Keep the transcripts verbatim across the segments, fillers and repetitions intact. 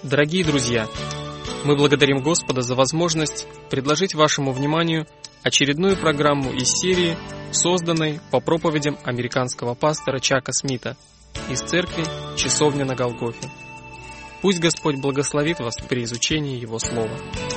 Дорогие друзья, мы благодарим Господа за возможность предложить вашему вниманию очередную программу из серии, созданной по проповедям американского пастора Чака Смита из церкви «Часовня на Голгофе». Пусть Господь благословит вас при изучении Его Слова.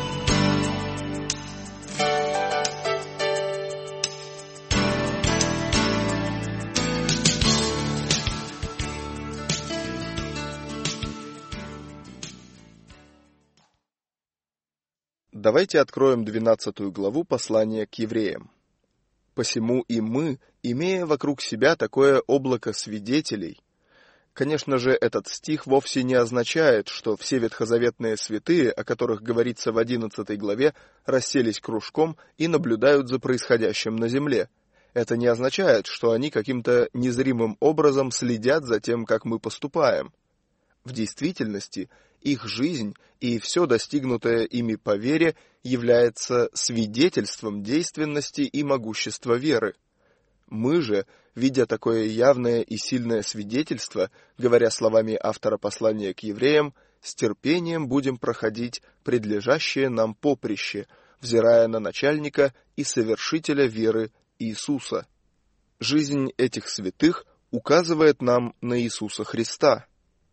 Давайте откроем двенадцатую главу послания к евреям. «Посему и мы, имея вокруг себя такое облако свидетелей». Конечно же, этот стих вовсе не означает, что все ветхозаветные святые, о которых говорится в одиннадцатой главе, расселись кружком и наблюдают за происходящим на земле. Это не означает, что они каким-то незримым образом следят за тем, как мы поступаем. В действительности, их жизнь и все достигнутое ими по вере является свидетельством действенности и могущества веры. Мы же, видя такое явное и сильное свидетельство, говоря словами автора послания к евреям, с терпением будем проходить предлежащее нам поприще, взирая на начальника и совершителя веры Иисуса. Жизнь этих святых указывает нам на Иисуса Христа.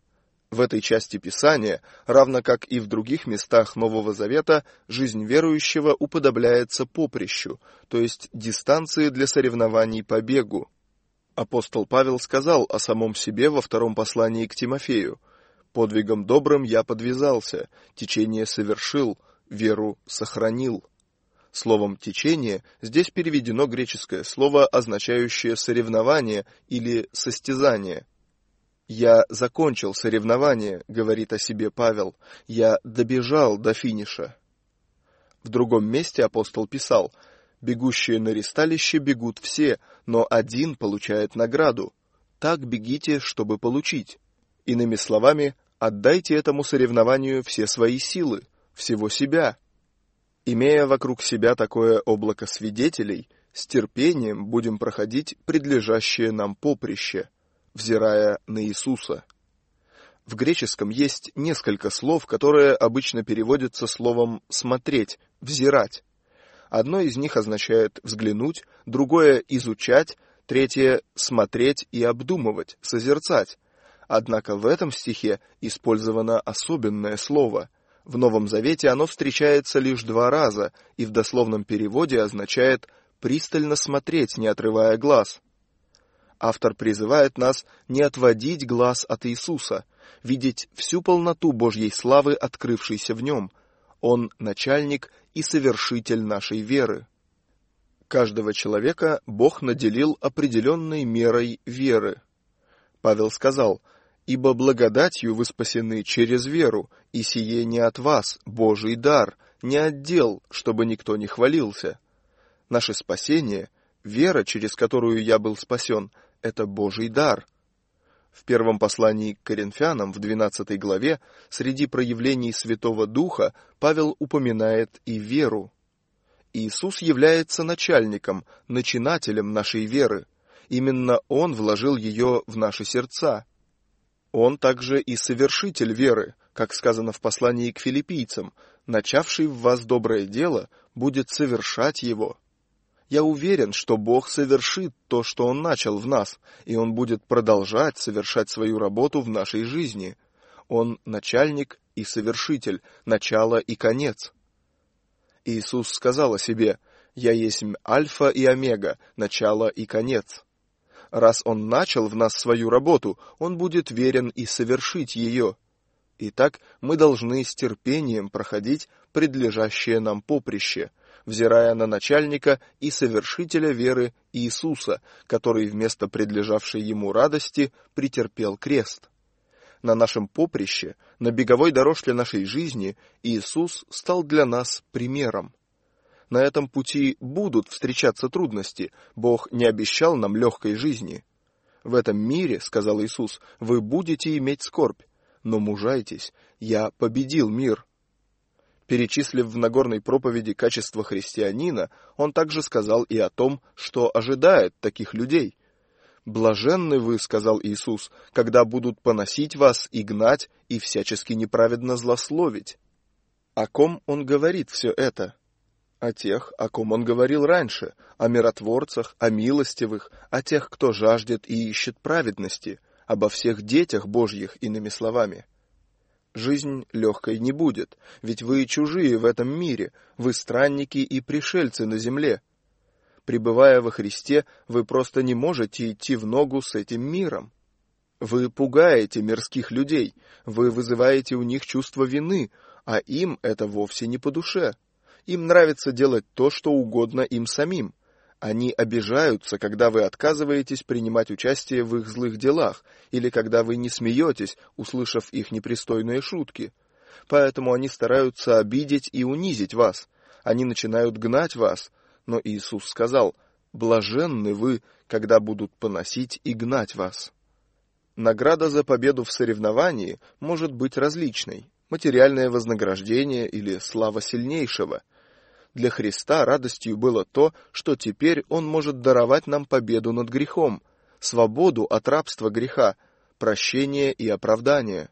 В этой части Писания, равно как и в других местах Нового Завета, жизнь верующего уподобляется поприщу, то есть дистанции для соревнований по бегу. Апостол Павел сказал о самом себе во втором послании к Тимофею: «Подвигом добрым я подвязался, течение совершил, веру сохранил». Словом «течение» здесь переведено греческое слово, означающее «соревнование» или «состязание». «Я закончил соревнование», — говорит о себе Павел, — «я добежал до финиша». В другом месте апостол писал: «Бегущие на ристалище бегут все, но один получает награду. Так бегите, чтобы получить». Иными словами, отдайте этому соревнованию все свои силы, всего себя. Имея вокруг себя такое облако свидетелей, с терпением будем проходить предлежащее нам поприще, взирая на Иисуса. В греческом есть несколько слов, которые обычно переводятся словом «смотреть», «взирать». Одно из них означает «взглянуть», другое — «изучать», третье — «смотреть» и «обдумывать», «созерцать». Однако в этом стихе использовано особенное слово. В Новом Завете оно встречается лишь два раза и в дословном переводе означает «пристально смотреть, не отрывая глаз». Автор призывает нас не отводить глаз от Иисуса, видеть всю полноту Божьей славы, открывшейся в Нем. Он начальник и совершитель нашей веры. Каждого человека Бог наделил определенной мерой веры. Павел сказал: «Ибо благодатью вы спасены через веру, и сие не от вас, Божий дар, не от дел, чтобы никто не хвалился». Наше спасение, вера, через которую я был спасен, это Божий дар. В первом послании к Коринфянам, в двенадцатой главе, среди проявлений Святого Духа, Павел упоминает и веру. Иисус является начальником, начинателем нашей веры. Именно Он вложил ее в наши сердца. Он также и совершитель веры, как сказано в послании к филиппийцам: «Начавший в вас доброе дело, будет совершать его». Я уверен, что Бог совершит то, что Он начал в нас, и Он будет продолжать совершать свою работу в нашей жизни. Он начальник и совершитель, начало и конец. Иисус сказал о себе: «Я есмь Альфа и Омега, начало и конец». Раз Он начал в нас свою работу, Он будет верен и совершить ее. Итак, мы должны с терпением проходить предлежащее нам поприще, взирая на начальника и совершителя веры Иисуса, который вместо предлежавшей Ему радости претерпел крест. На нашем поприще, на беговой дорожке нашей жизни, Иисус стал для нас примером. На этом пути будут встречаться трудности, Бог не обещал нам легкой жизни. «В этом мире, — сказал Иисус, — вы будете иметь скорбь, но мужайтесь, я победил мир». Перечислив в Нагорной проповеди качества христианина, он также сказал и о том, что ожидает таких людей. «Блаженны вы, — сказал Иисус, — когда будут поносить вас и гнать, и всячески неправедно злословить». О ком он говорит все это? О тех, о ком он говорил раньше, о миротворцах, о милостивых, о тех, кто жаждет и ищет праведности, обо всех детях Божьих, иными словами. Жизнь легкой не будет, ведь вы чужие в этом мире, вы странники и пришельцы на земле. Пребывая во Христе, вы просто не можете идти в ногу с этим миром. Вы пугаете мирских людей, вы вызываете у них чувство вины, а им это вовсе не по душе. Им нравится делать то, что угодно им самим. Они обижаются, когда вы отказываетесь принимать участие в их злых делах, или когда вы не смеетесь, услышав их непристойные шутки. Поэтому они стараются обидеть и унизить вас. Они начинают гнать вас. Но Иисус сказал: «Блаженны вы, когда будут поносить и гнать вас». Награда за победу в соревновании может быть различной: материальное вознаграждение или слава сильнейшего. Для Христа радостью было то, что теперь Он может даровать нам победу над грехом, свободу от рабства греха, прощение и оправдание.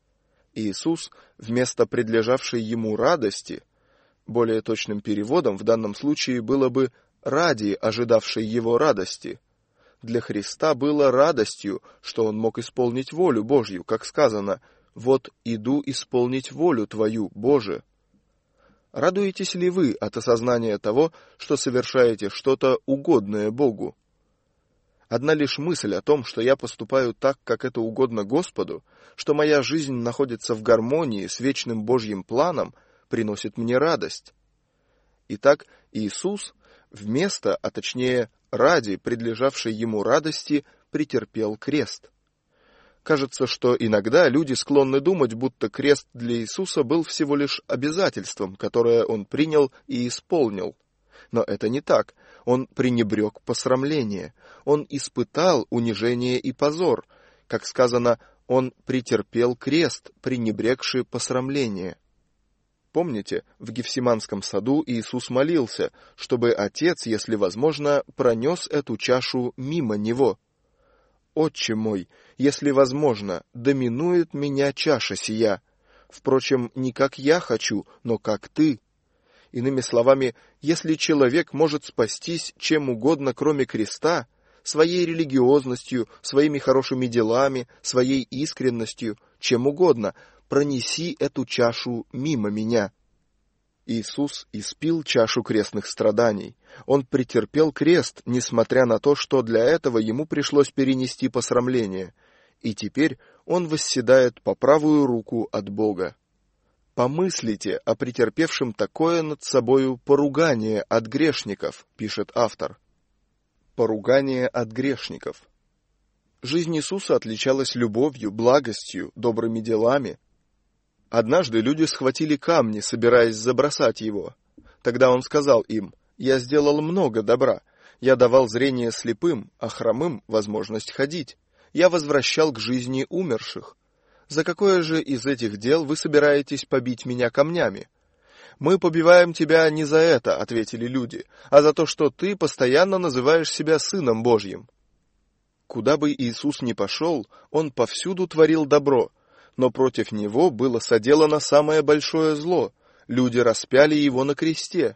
Иисус вместо предлежавшей Ему радости, более точным переводом в данном случае было бы «ради ожидавшей Его радости», для Христа было радостью, что Он мог исполнить волю Божью, как сказано: «Вот иду исполнить волю Твою, Боже». Радуетесь ли вы от осознания того, что совершаете что-то угодное Богу? Одна лишь мысль о том, что я поступаю так, как это угодно Господу, что моя жизнь находится в гармонии с вечным Божьим планом, приносит мне радость. Итак, Иисус вместо, а точнее ради предлежавшей Ему радости, претерпел крест. Кажется, что иногда люди склонны думать, будто крест для Иисуса был всего лишь обязательством, которое Он принял и исполнил. Но это не так. Он пренебрег посрамление. Он испытал унижение и позор. Как сказано, Он претерпел крест, пренебрегший посрамление. Помните, в Гефсиманском саду Иисус молился, чтобы Отец, если возможно, пронес эту чашу мимо Него. «Отче мой, если возможно, доминует меня чаша сия. Впрочем, не как я хочу, но как Ты». Иными словами, если человек может спастись чем угодно, кроме креста, своей религиозностью, своими хорошими делами, своей искренностью, чем угодно, пронеси эту чашу мимо меня. Иисус испил чашу крестных страданий. Он претерпел крест, несмотря на то, что для этого ему пришлось перенести посрамление. И теперь он восседает по правую руку от Бога. «Помыслите о претерпевшем такое над собою поругание от грешников», пишет автор. Поругание от грешников. Жизнь Иисуса отличалась любовью, благостью, добрыми делами. Однажды люди схватили камни, собираясь забросать его. Тогда он сказал им: «Я сделал много добра. Я давал зрение слепым, а хромым возможность ходить. Я возвращал к жизни умерших. За какое же из этих дел вы собираетесь побить меня камнями?» «Мы побиваем тебя не за это, — ответили люди, — а за то, что ты постоянно называешь себя Сыном Божьим». Куда бы Иисус ни пошел, Он повсюду творил добро, но против Него было соделано самое большое зло. Люди распяли Его на кресте.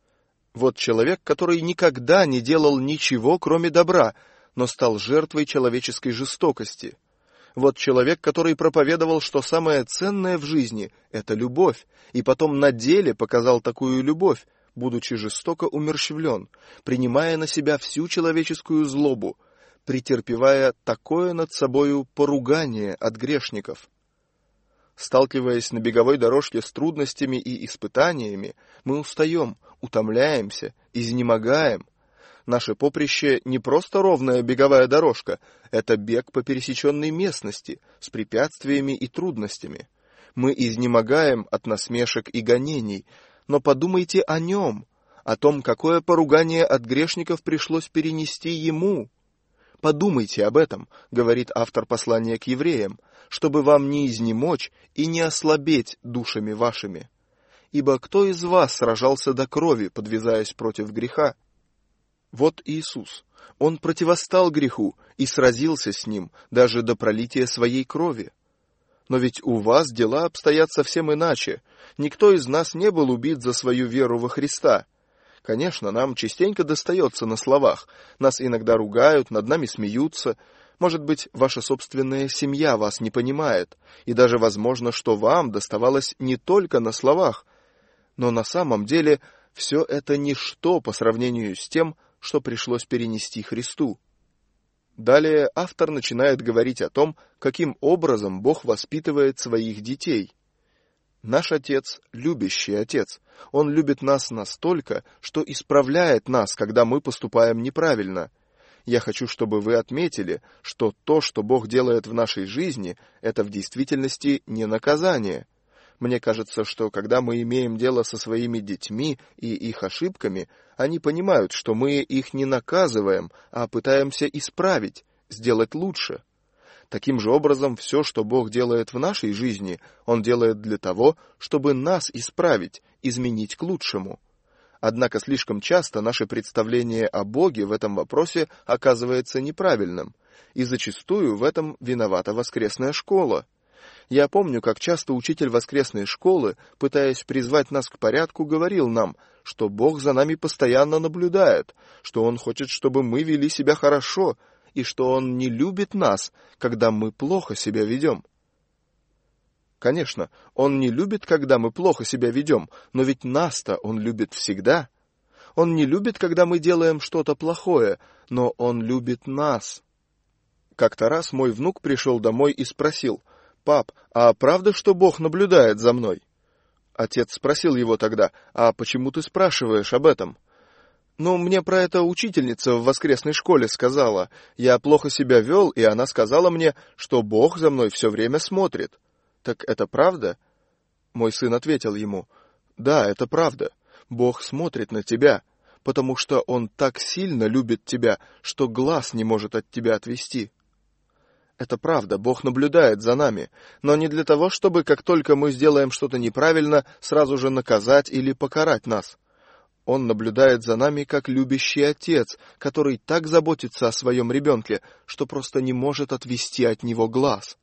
Вот человек, который никогда не делал ничего, кроме добра, но стал жертвой человеческой жестокости. Вот человек, который проповедовал, что самое ценное в жизни — это любовь, и потом на деле показал такую любовь, будучи жестоко умерщвлен, принимая на себя всю человеческую злобу, претерпевая такое над собою поругание от грешников. Сталкиваясь на беговой дорожке с трудностями и испытаниями, мы устаем, утомляемся, изнемогаем. Наше поприще не просто ровная беговая дорожка, это бег по пересеченной местности с препятствиями и трудностями. Мы изнемогаем от насмешек и гонений, но подумайте о нем, о том, какое поругание от грешников пришлось перенести ему. Подумайте об этом, говорит автор послания к евреям, чтобы вам не изнемочь и не ослабеть душами вашими. Ибо кто из вас сражался до крови, подвязаясь против греха? Вот Иисус. Он противостал греху и сразился с ним даже до пролития своей крови. Но ведь у вас дела обстоят совсем иначе. Никто из нас не был убит за свою веру во Христа. Конечно, нам частенько достается на словах. Нас иногда ругают, над нами смеются. Может быть, ваша собственная семья вас не понимает. И даже возможно, что вам доставалось не только на словах. Но на самом деле все это ничто по сравнению с тем, что пришлось перенести Христу. Далее автор начинает говорить о том, каким образом Бог воспитывает своих детей. Наш Отец – любящий Отец. Он любит нас настолько, что исправляет нас, когда мы поступаем неправильно. Я хочу, чтобы вы отметили, что то, что Бог делает в нашей жизни, это в действительности не наказание. Мне кажется, что когда мы имеем дело со своими детьми и их ошибками, они понимают, что мы их не наказываем, а пытаемся исправить, сделать лучше. Таким же образом, все, что Бог делает в нашей жизни, Он делает для того, чтобы нас исправить, изменить к лучшему. Однако слишком часто наше представление о Боге в этом вопросе оказывается неправильным, и зачастую в этом виновата воскресная школа. Я помню, как часто учитель воскресной школы, пытаясь призвать нас к порядку, говорил нам, что Бог за нами постоянно наблюдает, что Он хочет, чтобы мы вели себя хорошо, и что Он не любит нас, когда мы плохо себя ведем. Конечно, Он не любит, когда мы плохо себя ведем, но ведь нас-то Он любит всегда. Он не любит, когда мы делаем что-то плохое, но Он любит нас. Как-то раз мой внук пришел домой и спросил: «Пап, а правда, что Бог наблюдает за мной?» Отец спросил его тогда: «А почему ты спрашиваешь об этом?» «Ну, мне про это учительница в воскресной школе сказала. Я плохо себя вел, и она сказала мне, что Бог за мной все время смотрит. Так это правда?» Мой сын ответил ему: «Да, это правда. Бог смотрит на тебя, потому что Он так сильно любит тебя, что глаз не может от тебя отвести». Это правда, Бог наблюдает за нами, но не для того, чтобы, как только мы сделаем что-то неправильно, сразу же наказать или покарать нас. Он наблюдает за нами как любящий отец, который так заботится о своем ребенке, что просто не может отвести от него глаз.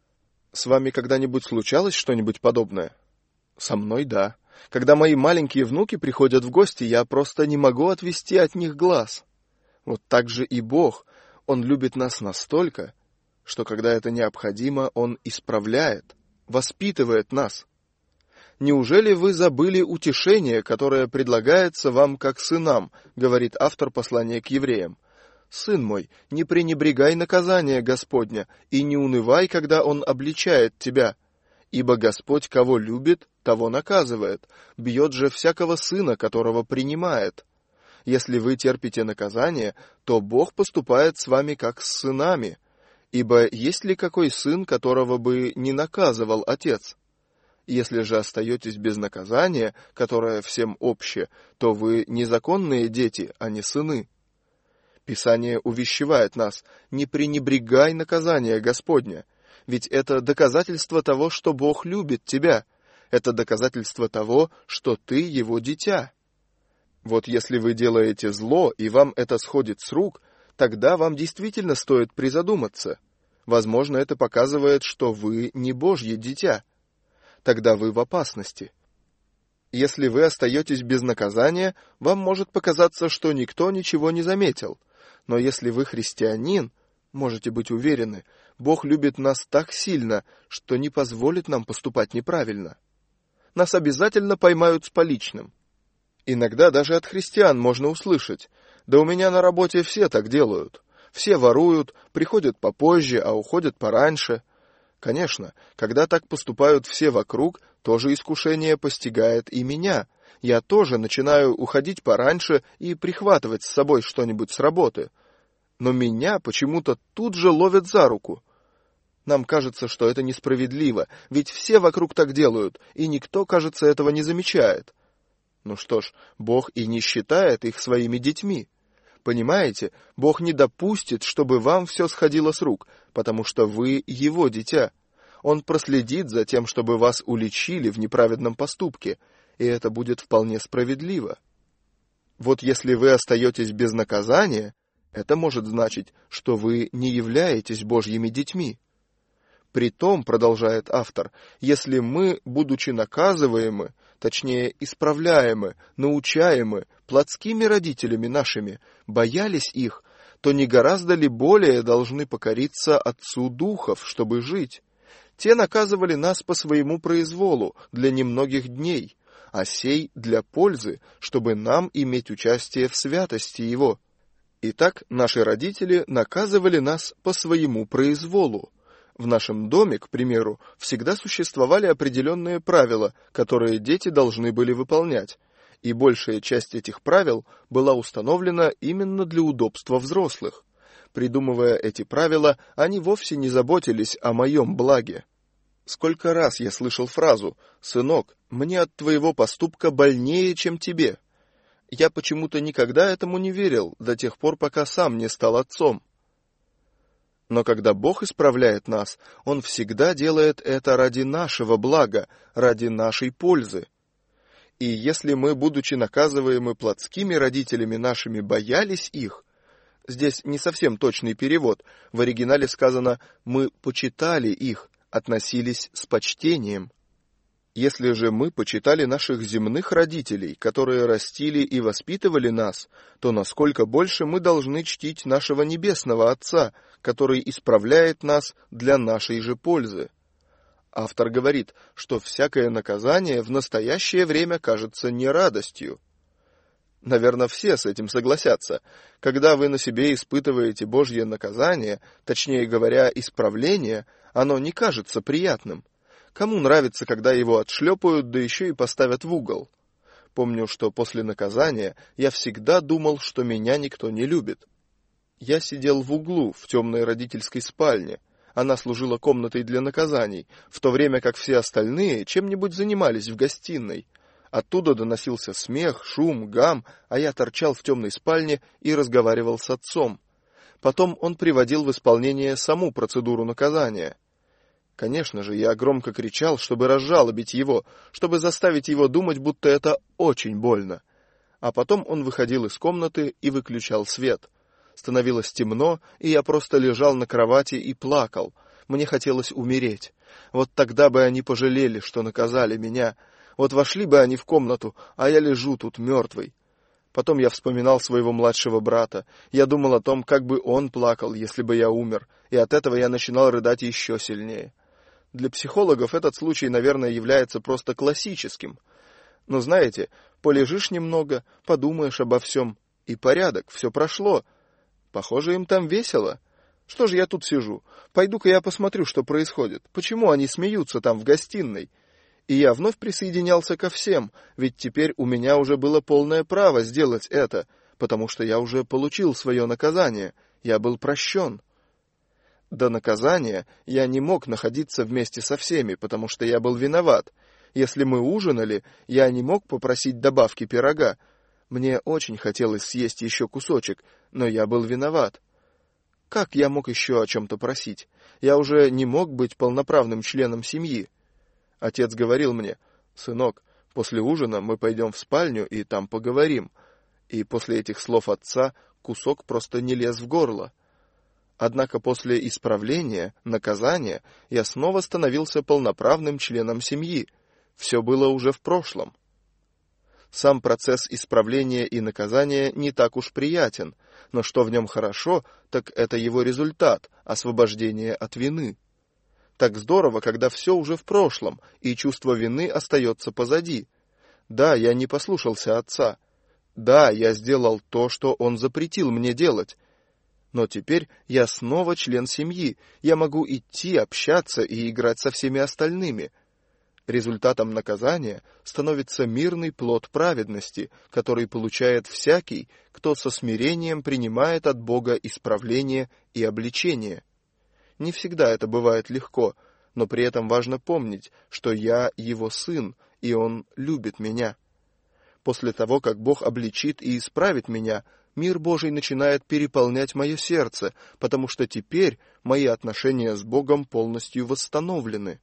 С вами когда-нибудь случалось что-нибудь подобное? Со мной — да. Когда мои маленькие внуки приходят в гости, я просто не могу отвести от них глаз. Вот так же и Бог. Он любит нас настолько, что когда это необходимо, Он исправляет, воспитывает нас. «Неужели вы забыли утешение, которое предлагается вам как сынам?» — говорит автор послания к евреям. «Сын мой, не пренебрегай наказания Господня, и не унывай, когда Он обличает тебя. Ибо Господь, кого любит, того наказывает, бьет же всякого сына, которого принимает. Если вы терпите наказание, то Бог поступает с вами как с сынами. Ибо есть ли какой сын, которого бы не наказывал отец? Если же остаетесь без наказания, которое всем обще, то вы незаконные дети, а не сыны». Писание увещевает нас: не пренебрегай наказания Господня, ведь это доказательство того, что Бог любит тебя, это доказательство того, что ты Его дитя. Вот если вы делаете зло, и вам это сходит с рук, тогда вам действительно стоит призадуматься. Возможно, это показывает, что вы не Божье дитя. Тогда вы в опасности. Если вы остаетесь без наказания, вам может показаться, что никто ничего не заметил. Но если вы христианин, можете быть уверены, Бог любит нас так сильно, что не позволит нам поступать неправильно. Нас обязательно поймают с поличным. Иногда даже от христиан можно услышать: «Да у меня на работе все так делают. Все воруют, приходят попозже, а уходят пораньше». Конечно, когда так поступают все вокруг, то же искушение постигает и меня. Я тоже начинаю уходить пораньше и прихватывать с собой что-нибудь с работы. Но меня почему-то тут же ловят за руку. Нам кажется, что это несправедливо, ведь все вокруг так делают, и никто, кажется, этого не замечает. Ну что ж, Бог и не считает их своими детьми. Понимаете, Бог не допустит, чтобы вам все сходило с рук, потому что вы Его дитя. Он проследит за тем, чтобы вас уличили в неправедном поступке, и это будет вполне справедливо. Вот если вы остаетесь без наказания, это может значить, что вы не являетесь Божьими детьми. Притом, продолжает автор, если мы, будучи наказываемы, точнее исправляемы, научаемы плотскими родителями нашими, боялись их, то не гораздо ли более должны покориться Отцу Духов, чтобы жить? Те наказывали нас по своему произволу для немногих дней, а сей для пользы, чтобы нам иметь участие в святости Его. Итак, наши родители наказывали нас по своему произволу. В нашем доме, к примеру, всегда существовали определенные правила, которые дети должны были выполнять, и большая часть этих правил была установлена именно для удобства взрослых. Придумывая эти правила, они вовсе не заботились о моем благе. Сколько раз я слышал фразу «Сынок, мне от твоего поступка больнее, чем тебе». Я почему-то никогда этому не верил, до тех пор, пока сам не стал отцом. Но когда Бог исправляет нас, Он всегда делает это ради нашего блага, ради нашей пользы. И если мы, будучи наказываемы плотскими родителями нашими, боялись их, здесь не совсем точный перевод, в оригинале сказано «мы почитали их», относились с почтением. Если же мы почитали наших земных родителей, которые растили и воспитывали нас, то насколько больше мы должны чтить нашего Небесного Отца, который исправляет нас для нашей же пользы. Автор говорит, что всякое наказание в настоящее время кажется не радостью. Наверное, все с этим согласятся. Когда вы на себе испытываете Божье наказание, точнее говоря, исправление, оно не кажется приятным. Кому нравится, когда его отшлепают, да еще и поставят в угол? Помню, что после наказания я всегда думал, что меня никто не любит. Я сидел в углу в темной родительской спальне. Она служила комнатой для наказаний, в то время как все остальные чем-нибудь занимались в гостиной. Оттуда доносился смех, шум, гам, а я торчал в темной спальне и разговаривал с отцом. Потом он приводил в исполнение саму процедуру наказания. Конечно же, я громко кричал, чтобы разжалобить его, чтобы заставить его думать, будто это очень больно. А потом он выходил из комнаты и выключал свет. Становилось темно, и я просто лежал на кровати и плакал. Мне хотелось умереть. Вот тогда бы они пожалели, что наказали меня. Вот вошли бы они в комнату, а я лежу тут мертвый. Потом я вспоминал своего младшего брата. Я думал о том, как бы он плакал, если бы я умер, и от этого я начинал рыдать еще сильнее. Для психологов этот случай, наверное, является просто классическим. Но знаете, полежишь немного, подумаешь обо всем, и порядок, все прошло. Похоже, им там весело. Что же я тут сижу? Пойду-ка я посмотрю, что происходит. Почему они смеются там в гостиной? И я вновь присоединялся ко всем, ведь теперь у меня уже было полное право сделать это, потому что я уже получил свое наказание, я был прощен. До наказания я не мог находиться вместе со всеми, потому что я был виноват. Если мы ужинали, я не мог попросить добавки пирога. Мне очень хотелось съесть еще кусочек, но я был виноват. Как я мог еще о чем-то просить? Я уже не мог быть полноправным членом семьи. Отец говорил мне: «Сынок, после ужина мы пойдем в спальню и там поговорим». И после этих слов отца кусок просто не лез в горло. Однако после исправления, наказания, я снова становился полноправным членом семьи. Все было уже в прошлом. Сам процесс исправления и наказания не так уж приятен, но что в нем хорошо, так это его результат, освобождение от вины. Так здорово, когда все уже в прошлом, и чувство вины остается позади. Да, я не послушался отца. Да, я сделал то, что он запретил мне делать. Но теперь я снова член семьи, я могу идти, общаться и играть со всеми остальными. Результатом наказания становится мирный плод праведности, который получает всякий, кто со смирением принимает от Бога исправление и обличение. Не всегда это бывает легко, но при этом важно помнить, что я его сын, и он любит меня. После того, как Бог обличит и исправит меня, мир Божий начинает переполнять мое сердце, потому что теперь мои отношения с Богом полностью восстановлены.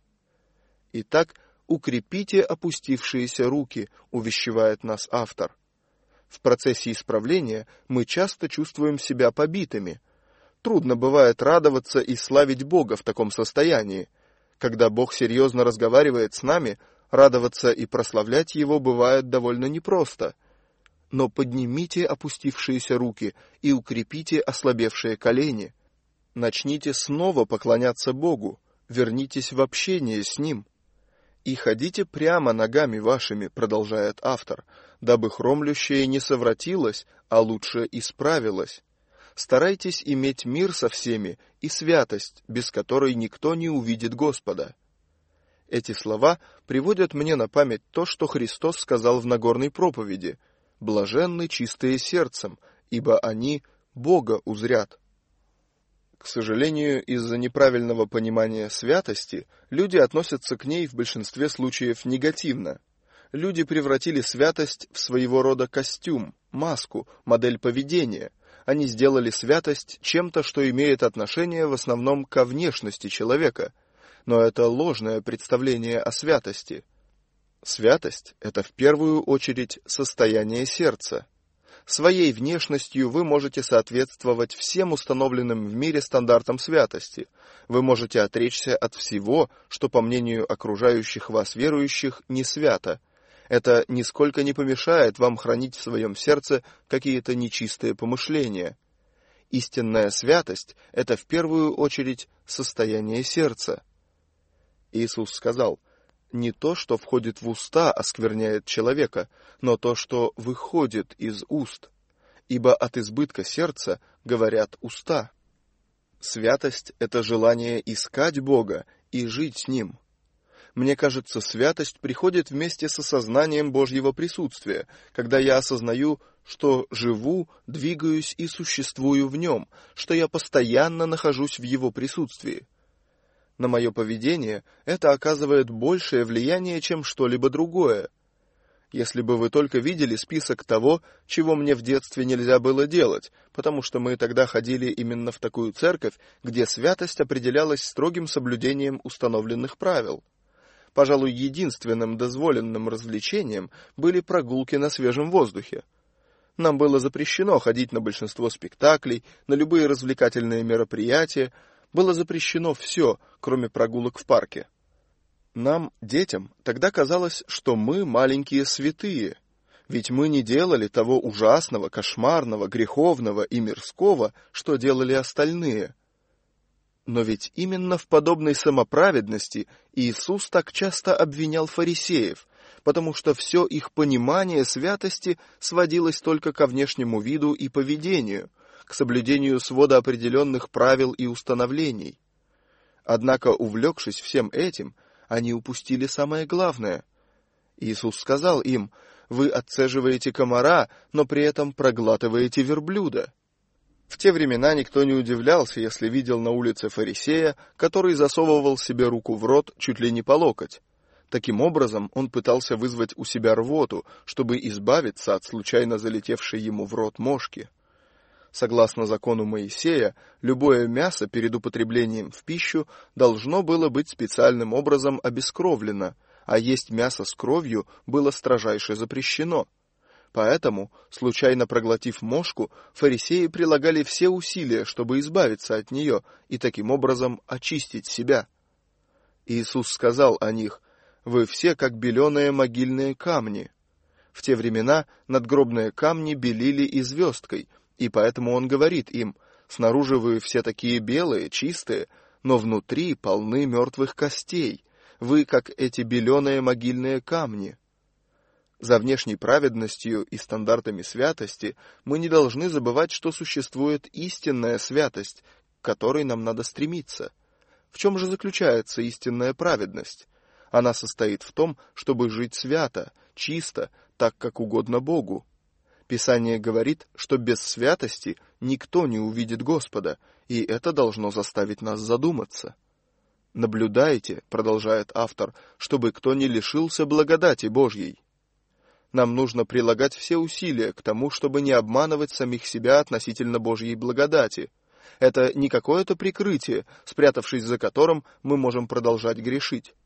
Итак, укрепите опустившиеся руки, увещевает нас автор. В процессе исправления мы часто чувствуем себя побитыми. Трудно бывает радоваться и славить Бога в таком состоянии. Когда Бог серьезно разговаривает с нами, радоваться и прославлять Его бывает довольно непросто. Но поднимите опустившиеся руки и укрепите ослабевшие колени. Начните снова поклоняться Богу, вернитесь в общение с Ним. «И ходите прямо ногами вашими», — продолжает автор, «дабы хромлющее не совратилось, а лучше исправилось. Старайтесь иметь мир со всеми и святость, без которой никто не увидит Господа». Эти слова приводят мне на память то, что Христос сказал в Нагорной проповеди: «Блаженны чистые сердцем, ибо они Бога узрят». К сожалению, из-за неправильного понимания святости люди относятся к ней в большинстве случаев негативно. Люди превратили святость в своего рода костюм, маску, модель поведения. Они сделали святость чем-то, что имеет отношение в основном ко внешности человека. Но это ложное представление о святости. Святость — это в первую очередь состояние сердца. Своей внешностью вы можете соответствовать всем установленным в мире стандартам святости. Вы можете отречься от всего, что, по мнению окружающих вас верующих, не свято. Это нисколько не помешает вам хранить в своем сердце какие-то нечистые помышления. Истинная святость — это в первую очередь состояние сердца. Иисус сказал: «Не то, что входит в уста, оскверняет человека, но то, что выходит из уст. Ибо от избытка сердца говорят уста». Святость — это желание искать Бога и жить с Ним. Мне кажется, святость приходит вместе с осознанием Божьего присутствия, когда я осознаю, что живу, двигаюсь и существую в Нем, что я постоянно нахожусь в Его присутствии. На мое поведение это оказывает большее влияние, чем что-либо другое. Если бы вы только видели список того, чего мне в детстве нельзя было делать, потому что мы тогда ходили именно в такую церковь, где святость определялась строгим соблюдением установленных правил. Пожалуй, единственным дозволенным развлечением были прогулки на свежем воздухе. Нам было запрещено ходить на большинство спектаклей, на любые развлекательные мероприятия. Было запрещено все, кроме прогулок в парке. Нам, детям, тогда казалось, что мы маленькие святые, ведь мы не делали того ужасного, кошмарного, греховного и мирского, что делали остальные. Но ведь именно в подобной самоправедности Иисус так часто обвинял фарисеев, потому что все их понимание святости сводилось только ко внешнему виду и поведению, к соблюдению свода определенных правил и установлений. Однако, увлекшись всем этим, они упустили самое главное. Иисус сказал им: «Вы отцеживаете комара, но при этом проглатываете верблюда». В те времена никто не удивлялся, если видел на улице фарисея, который засовывал себе руку в рот чуть ли не по локоть. Таким образом, он пытался вызвать у себя рвоту, чтобы избавиться от случайно залетевшей ему в рот мошки. Согласно закону Моисея, любое мясо перед употреблением в пищу должно было быть специальным образом обескровлено, а есть мясо с кровью было строжайше запрещено. Поэтому, случайно проглотив мошку, фарисеи прилагали все усилия, чтобы избавиться от нее и таким образом очистить себя. Иисус сказал о них: «Вы все как беленые могильные камни». В те времена надгробные камни белили и звездкой, и поэтому он говорит им: «Снаружи вы все такие белые, чистые, но внутри полны мертвых костей. Вы как эти беленые могильные камни». За внешней праведностью и стандартами святости мы не должны забывать, что существует истинная святость, к которой нам надо стремиться. В чем же заключается истинная праведность? Она состоит в том, чтобы жить свято, чисто, так как угодно Богу. Писание говорит, что без святости никто не увидит Господа, и это должно заставить нас задуматься. «Наблюдайте», — продолжает автор, — «чтобы кто не лишился благодати Божьей». Нам нужно прилагать все усилия к тому, чтобы не обманывать самих себя относительно Божьей благодати. Это не какое-то прикрытие, спрятавшись за которым мы можем продолжать грешить.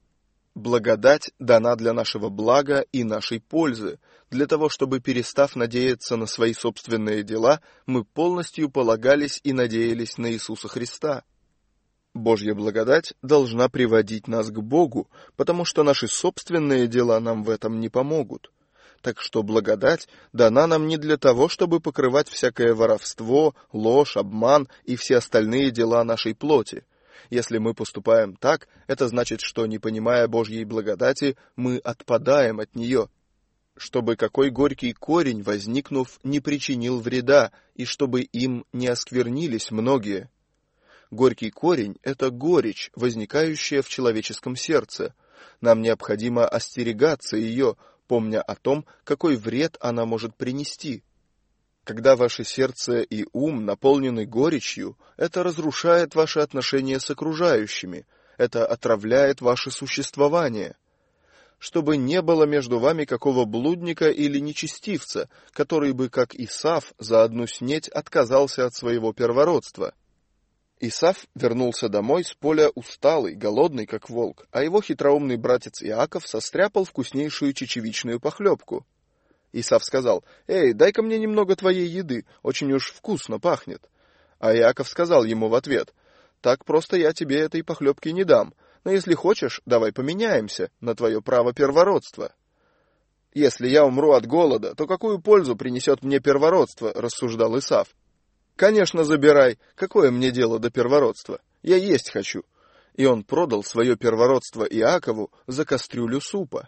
Благодать дана для нашего блага и нашей пользы, для того, чтобы, перестав надеяться на свои собственные дела, мы полностью полагались и надеялись на Иисуса Христа. Божья благодать должна приводить нас к Богу, потому что наши собственные дела нам в этом не помогут. Так что благодать дана нам не для того, чтобы покрывать всякое воровство, ложь, обман и все остальные дела нашей плоти. Если мы поступаем так, это значит, что, не понимая Божьей благодати, мы отпадаем от нее. Чтобы какой горький корень, возникнув, не причинил вреда, и чтобы им не осквернились многие. Горький корень — это горечь, возникающая в человеческом сердце. Нам необходимо остерегаться ее, помня о том, какой вред она может принести. Когда ваше сердце и ум наполнены горечью, это разрушает ваши отношения с окружающими, это отравляет ваше существование. Чтобы не было между вами какого блудника или нечестивца, который бы, как Исав, за одну снеть отказался от своего первородства. Исав вернулся домой с поля усталый, голодный, как волк, а его хитроумный братец Иаков состряпал вкуснейшую чечевичную похлебку. Исав сказал: «Эй, дай-ка мне немного твоей еды, очень уж вкусно пахнет». А Иаков сказал ему в ответ: «Так просто я тебе этой похлебки не дам, но если хочешь, давай поменяемся на твое право первородства». «Если я умру от голода, то какую пользу принесет мне первородство?» — рассуждал Исав. «Конечно, забирай. Какое мне дело до первородства? Я есть хочу». И он продал свое первородство Иакову за кастрюлю супа.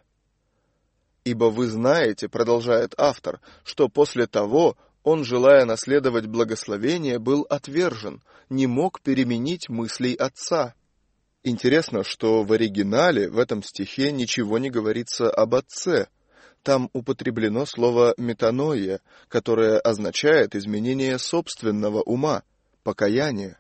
«Ибо вы знаете, — продолжает автор, — что после того он, желая наследовать благословение, был отвержен, не мог переменить мыслей отца». Интересно, что в оригинале в этом стихе ничего не говорится об отце. Там употреблено слово «метаноия», которое означает изменение собственного ума, покаяние.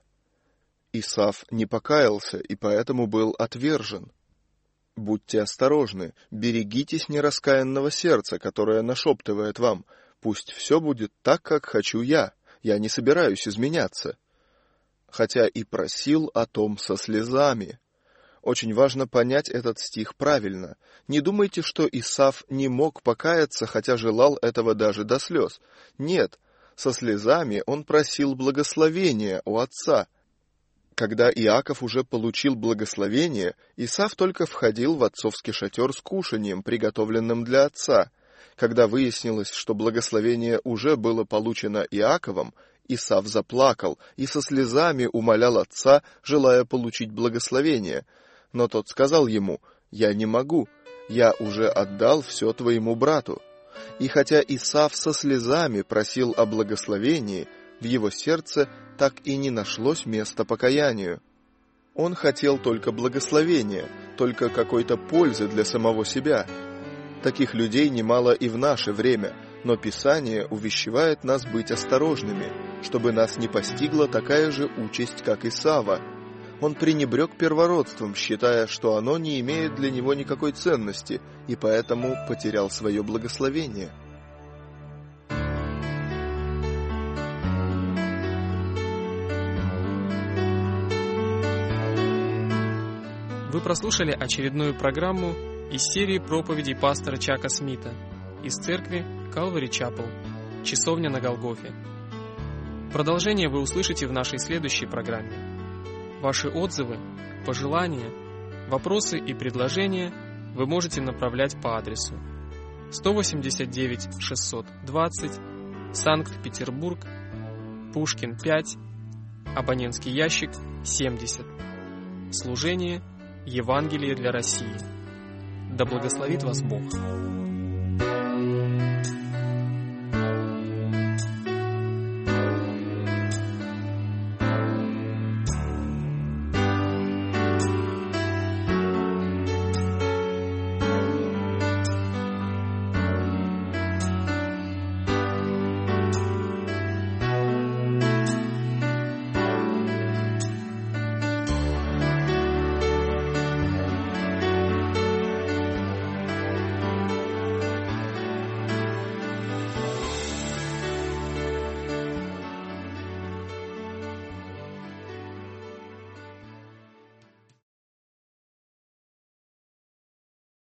Исав не покаялся и поэтому был отвержен. Будьте осторожны, берегитесь нераскаянного сердца, которое нашептывает вам: «Пусть все будет так, как хочу я, я не собираюсь изменяться». Хотя и просил о том со слезами. Очень важно понять этот стих правильно. Не думайте, что Исав не мог покаяться, хотя желал этого даже до слез. Нет, со слезами он просил благословения у отца. Когда Иаков уже получил благословение, Исав только входил в отцовский шатер с кушанием, приготовленным для отца. Когда выяснилось, что благословение уже было получено Иаковом, Исав заплакал и со слезами умолял отца, желая получить благословение. Но тот сказал ему: «Я не могу, я уже отдал все твоему брату». И хотя Исав со слезами просил о благословении, в его сердце так и не нашлось места покаянию. Он хотел только благословения, только какой-то пользы для самого себя. Таких людей немало и в наше время, но Писание увещевает нас быть осторожными, чтобы нас не постигла такая же участь, как Исава. Он пренебрег первородством, считая, что оно не имеет для него никакой ценности, и поэтому потерял свое благословение. Вы прослушали очередную программу из серии проповедей пастора Чака Смита из церкви Calvary Chapel, Часовня на Голгофе. Продолжение вы услышите в нашей следующей программе. Ваши отзывы, пожелания, вопросы и предложения вы можете направлять по адресу сто восемьдесят девять шестьсот двадцать, Санкт-Петербург, Пушкин пять, абонентский ящик семьдесят. Служение Евангелие для России. Да благословит вас Бог.